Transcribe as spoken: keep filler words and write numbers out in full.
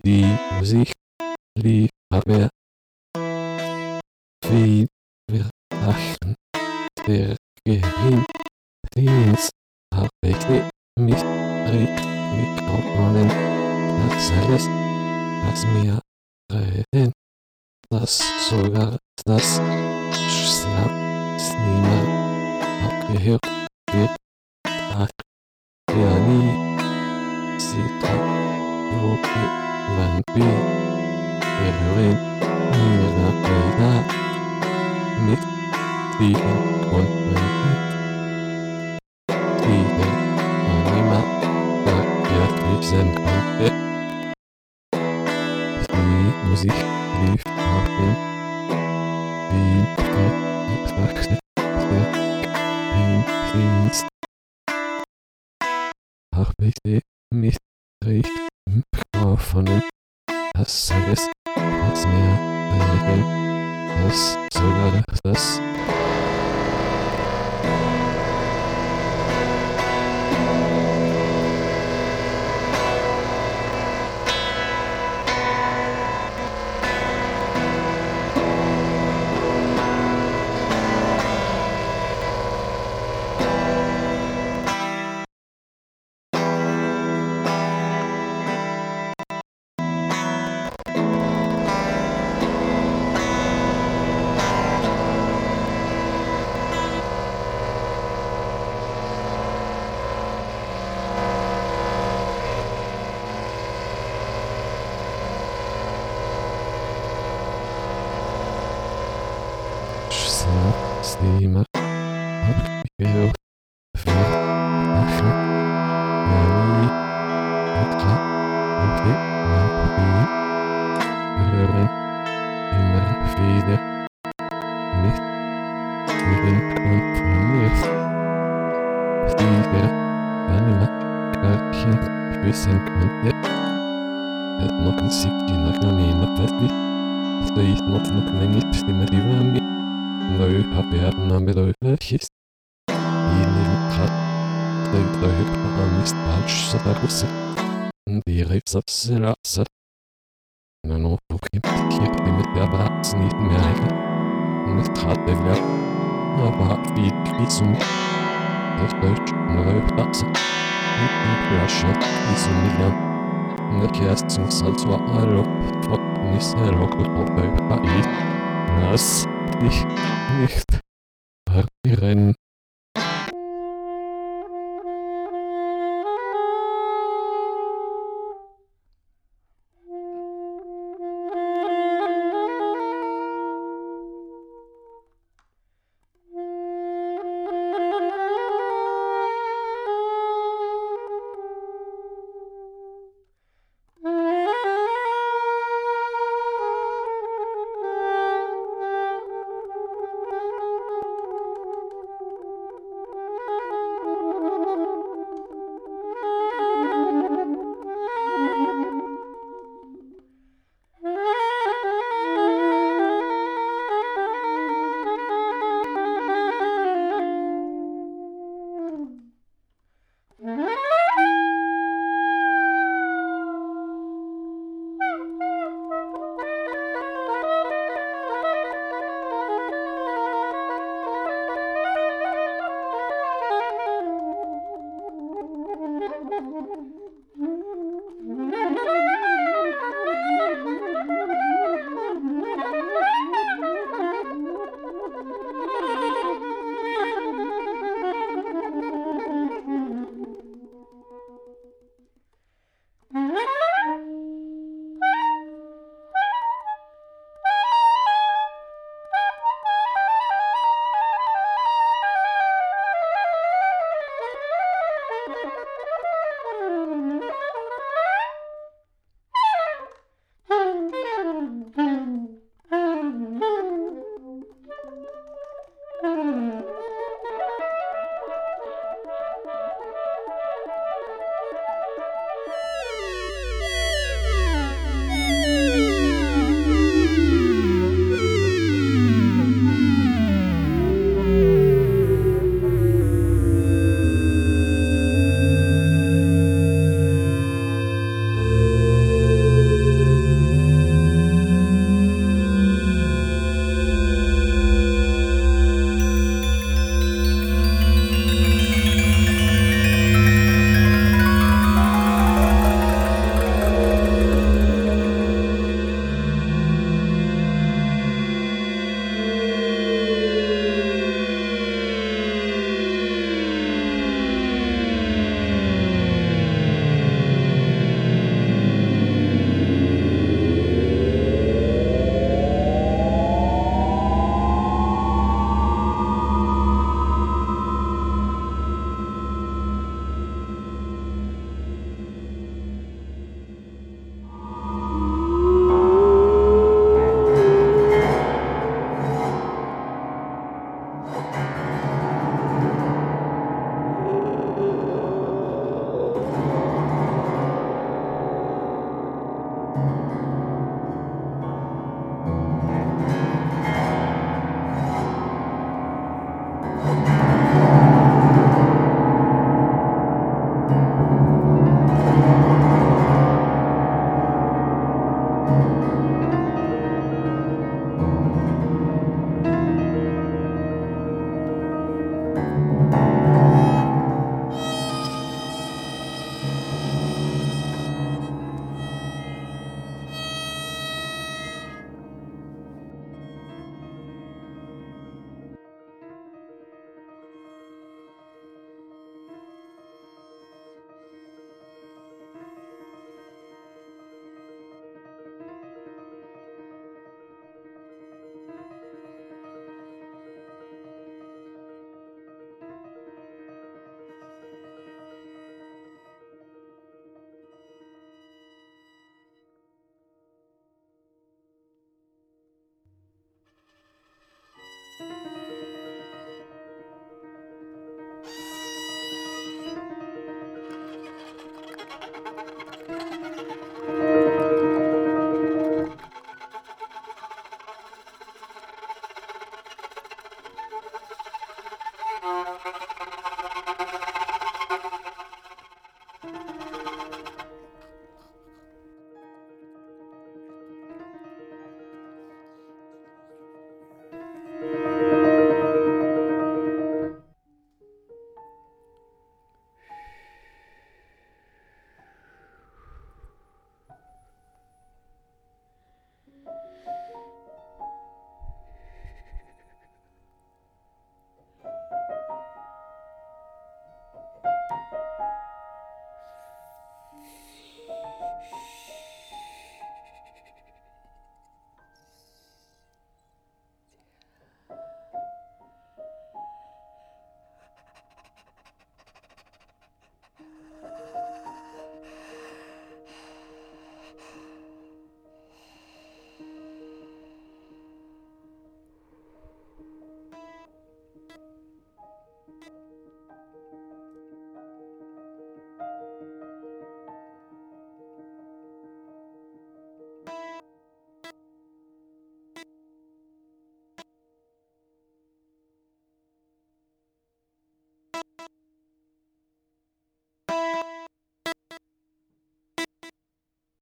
Die Musik lief, aber wie wir lachen, der Geheimdienst arbeitete mit Mikrofonen. Das alles, was wir reden, das sogar das Schlafzimmer abgehört wird, sagt er nie. Zitat-Lupe, Vampir, wir hören ihre Bilder mit tiefen Grundmusik, die der Anima verwirklich sein konnte. Die Musik lief auf dem Vielfachste der Geheimdienst. Arbeite mit Mikrofonen. Das alles, was wir reden, das sogar das Schlafzimmer abgehört wird. Lachen, Nani, Petra, Lupe, Vampir, hören immer wieder mit tiefen Grundmusik, die der Anima Kärtchen wissen konnte. Het nog een ziekje nog nog niet op het wit. Стоит nog nog менее стимулирование. Но и поверно беловерхист. И не лукат. Тогда их по-английски falsch согласен. Die Rebsabserasse. Na no, okay, hier mit der Bratz nicht mehr eigen. Mit Tratbewerb. Aber wie Quizum. Das Deutsch, neue Platz. Mit dem Flasche, wie so Million. Na Kerstin Salzwa Alo. Nicht sehr locker vorbei. Lass dich nicht verlieren.